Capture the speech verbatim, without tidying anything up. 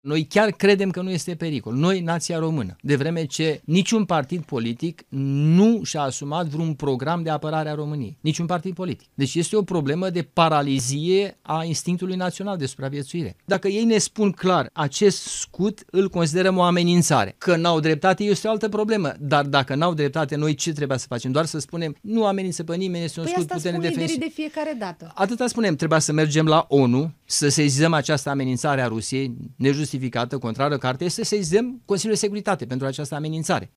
Noi chiar credem că nu este pericol. Noi, nația română, de vreme ce niciun partid politic nu și-a asumat vreun program de apărare a României. Niciun partid politic. Deci este o problemă de paralizie a instinctului național de supraviețuire. Dacă ei ne spun clar, acest scut îl considerăm o amenințare. Că n-au dreptate este o altă problemă. Dar dacă n-au dreptate, noi ce trebuie să facem? Doar să spunem, nu amenință pe nimeni, este un păi scut puternic defensiv. de fiecare dată. Atâta spunem, trebuia să mergem la ONU, să sesizăm această amenințare a Rusiei, nejustificată, contrară carte, să sesizăm Consiliul de Securitate pentru această amenințare.